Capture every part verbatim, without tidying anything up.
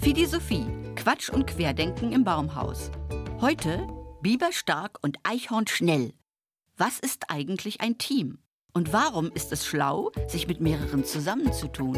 Fidi Sophie, Quatsch und Querdenken im Baumhaus. Heute Biber stark und Eichhorn schnell. Was ist eigentlich ein Team? Und warum ist es schlau, sich mit mehreren zusammenzutun?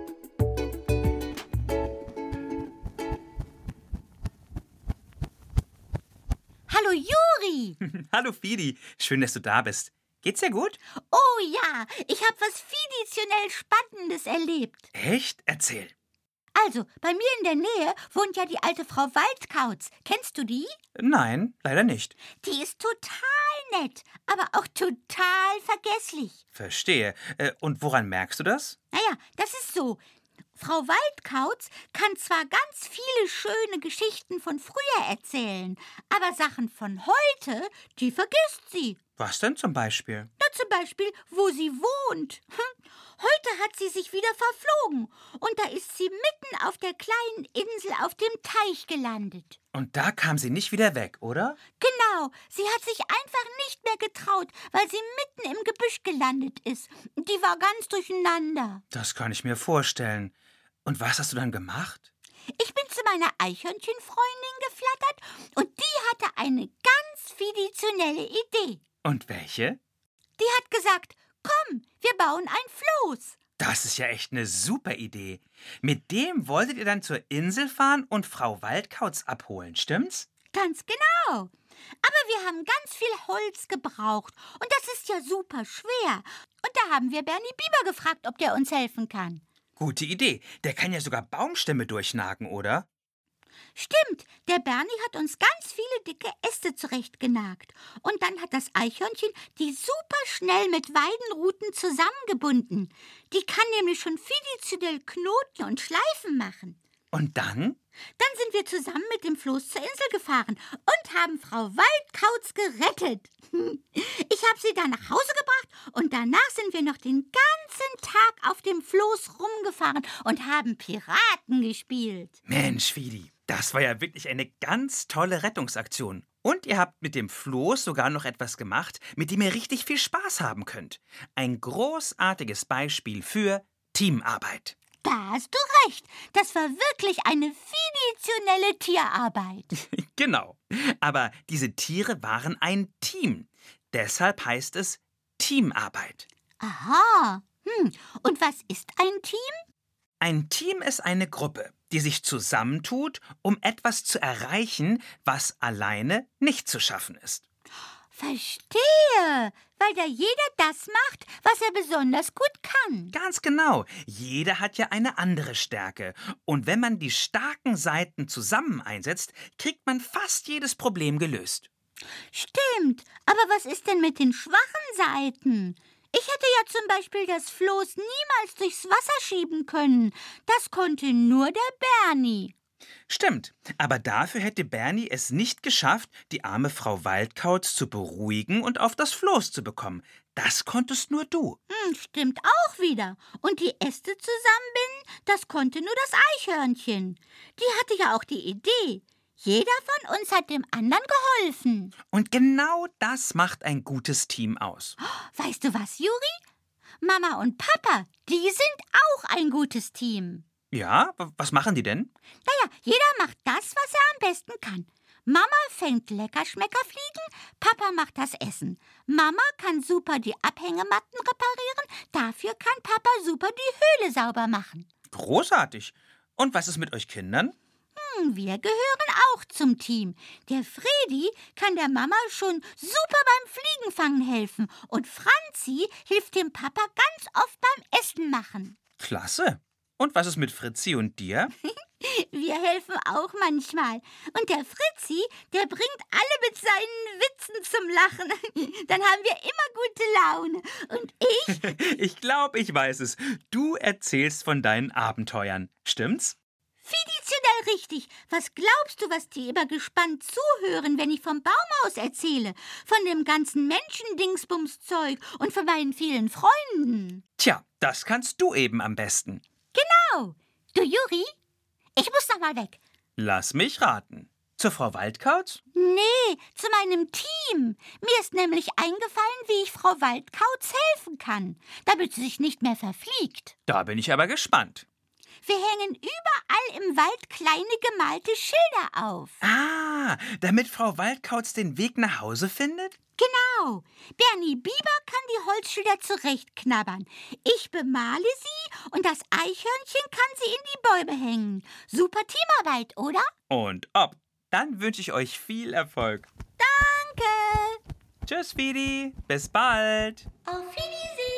Hallo Juri! Hallo Fidi, schön, dass du da bist. Geht's dir gut? Oh ja, ich habe was fiditionell Spannendes erlebt. Echt? Erzähl. Also, bei mir in der Nähe wohnt ja die alte Frau Waldkauz. Kennst du die? Nein, leider nicht. Die ist total nett, aber auch total vergesslich. Verstehe. Äh, Und woran merkst du das? Naja, das ist so. Frau Waldkauz kann zwar ganz viele schöne Geschichten von früher erzählen, aber Sachen von heute, die vergisst sie. Was denn zum Beispiel? Na, zum Beispiel, wo sie wohnt. Hm. Heute hat sie sich wieder verflogen und da ist sie mitten auf der kleinen Insel auf dem Teich gelandet. Und da kam sie nicht wieder weg, oder? Genau, sie hat sich einfach nicht mehr getraut, weil sie mitten im Gebüsch gelandet ist. Die war ganz durcheinander. Das kann ich mir vorstellen. Und was hast du dann gemacht? Ich bin zu meiner Eichhörnchenfreundin geflattert und die hatte eine ganz fiditionelle Idee. Und welche? Die hat gesagt, komm, wir bauen ein Floß. Das ist ja echt eine super Idee. Mit dem wolltet ihr dann zur Insel fahren und Frau Waldkauz abholen, stimmt's? Ganz genau. Aber wir haben ganz viel Holz gebraucht und das ist ja super schwer. Und da haben wir Bernie Biber gefragt, ob der uns helfen kann. Gute Idee. Der kann ja sogar Baumstämme durchnagen, oder? Stimmt, der Bernie hat uns ganz viele dicke Äste zurechtgenagt. Und dann hat das Eichhörnchen die super schnell mit Weidenruten zusammengebunden. Die kann nämlich schon fiditionell Knoten und Schleifen machen. Und dann? Dann sind wir zusammen mit dem Floß zur Insel gefahren und haben Frau Waldkauz gerettet. Ich habe sie dann nach Hause gebracht und danach sind wir noch den ganzen Tag auf dem Floß rumgefahren und haben Piraten gespielt. Mensch, Fidi, das war ja wirklich eine ganz tolle Rettungsaktion. Und ihr habt mit dem Floß sogar noch etwas gemacht, mit dem ihr richtig viel Spaß haben könnt. Ein großartiges Beispiel für Teamarbeit. Da hast du recht. Das war wirklich eine fiditionelle Tierarbeit. Genau. Aber diese Tiere waren ein Team. Deshalb heißt es Teamarbeit. Aha. Hm. Und was ist ein Team? Ein Team ist eine Gruppe, die sich zusammentut, um etwas zu erreichen, was alleine nicht zu schaffen ist. Verstehe, weil da jeder das macht, was er besonders gut kann. Ganz genau. Jeder hat ja eine andere Stärke. Und wenn man die starken Seiten zusammen einsetzt, kriegt man fast jedes Problem gelöst. Stimmt, aber was ist denn mit den schwachen Seiten? Ich hätte ja zum Beispiel das Floß niemals durchs Wasser schieben können. Das konnte nur der Bernie. Stimmt, aber dafür hätte Bernie es nicht geschafft, die arme Frau Waldkauz zu beruhigen und auf das Floß zu bekommen. Das konntest nur du. Hm, stimmt auch wieder. Und die Äste zusammenbinden, das konnte nur das Eichhörnchen. Die hatte ja auch die Idee. Jeder von uns hat dem anderen geholfen. Und genau das macht ein gutes Team aus. Weißt du was, Juri? Mama und Papa, die sind auch ein gutes Team. Ja, was machen die denn? Naja, jeder macht das, was er am besten kann. Mama fängt Leckerschmeckerfliegen, Papa macht das Essen. Mama kann super die Abhängematten reparieren, dafür kann Papa super die Höhle sauber machen. Großartig. Und was ist mit euch Kindern? Hm, wir gehören auch zum Team. Der Fredi kann der Mama schon super beim Fliegenfangen helfen und Franzi hilft dem Papa ganz oft beim Essen machen. Klasse. Und was ist mit Fritzi und dir? Wir helfen auch manchmal. Und der Fritzi, der bringt alle mit seinen Witzen zum Lachen. Dann haben wir immer gute Laune. Und ich? Ich glaube, ich weiß es. Du erzählst von deinen Abenteuern. Stimmt's? Fiditionell richtig. Was glaubst du, was die immer gespannt zuhören, wenn ich vom Baumhaus erzähle? Von dem ganzen Menschendingsbums-Zeug und von meinen vielen Freunden. Tja, das kannst du eben am besten. Genau. Du, Juri, ich muss noch mal weg. Lass mich raten. Zur Frau Waldkauz? Nee, zu meinem Team. Mir ist nämlich eingefallen, wie ich Frau Waldkauz helfen kann, damit sie sich nicht mehr verfliegt. Da bin ich aber gespannt. Wir hängen überall im Wald kleine gemalte Schilder auf. Ah, damit Frau Waldkauz den Weg nach Hause findet? Genau. Bernie Biber kann die Holzschilder zurechtknabbern. Ich bemale sie und das Eichhörnchen kann sie in die Bäume hängen. Super Teamarbeit, oder? Und ob. Dann wünsche ich euch viel Erfolg. Danke. Tschüss, Fidi. Bis bald. Auf Wiedersehen.